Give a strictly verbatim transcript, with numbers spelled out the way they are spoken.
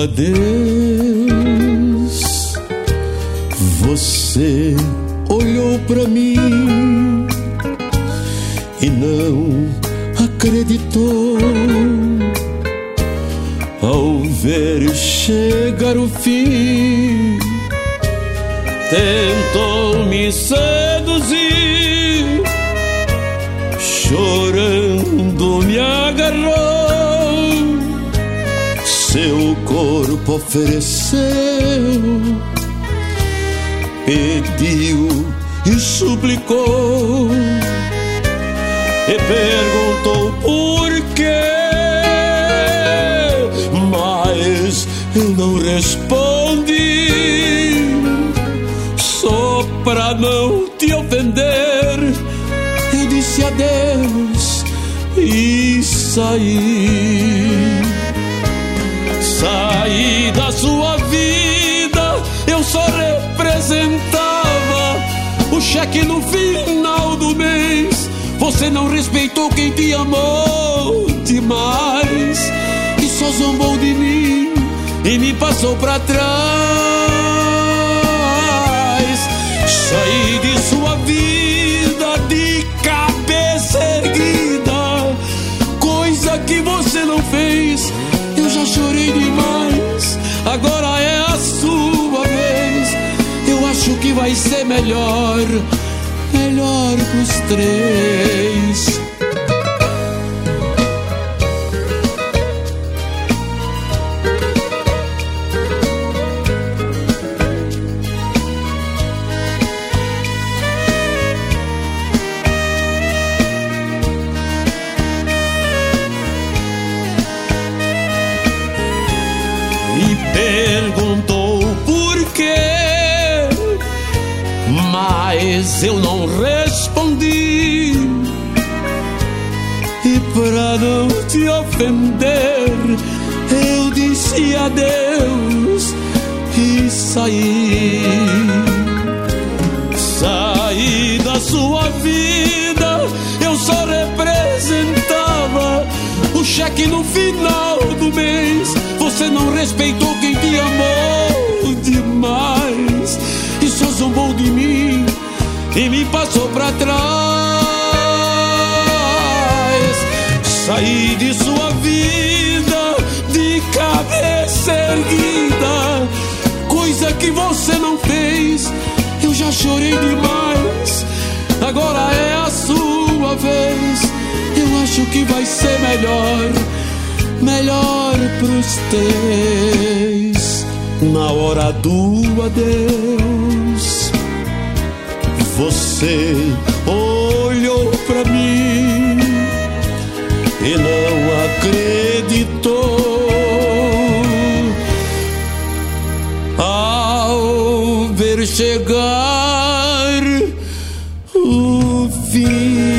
vez você olhou pra mim e não acreditou ao ver chegar o fim. Tentou me seduzir, chorando me agarrou, seu corpo ofereceu, pediu e suplicou, e perguntou por quê, mas eu não respondi. Só pra não te ofender, eu disse adeus e saí. Saí da sua vida, eu só representava o cheque no final do mês. Você não respeitou quem te amou demais e só zombou de mim e me passou pra trás. Saí de sua vida de cabeça erguida, coisa que você não fez. Eu já chorei demais, agora é a sua vez. Eu acho que vai ser melhor, melhor pros três. Perguntou por quê, mas eu não respondi. E pra não te ofender, eu disse adeus e saí. Saí da sua vida, eu só representava o cheque no final do mês. Você não respeitou quem te amou demais e só zombou de mim e me passou pra trás. Saí de sua vida de cabeça erguida, coisa que você não fez. Eu já chorei demais, agora é a sua vez. Eu acho que vai ser melhor, melhor pros três. Na hora do adeus, você olhou pra mim e não acreditou ao ver chegar o fim.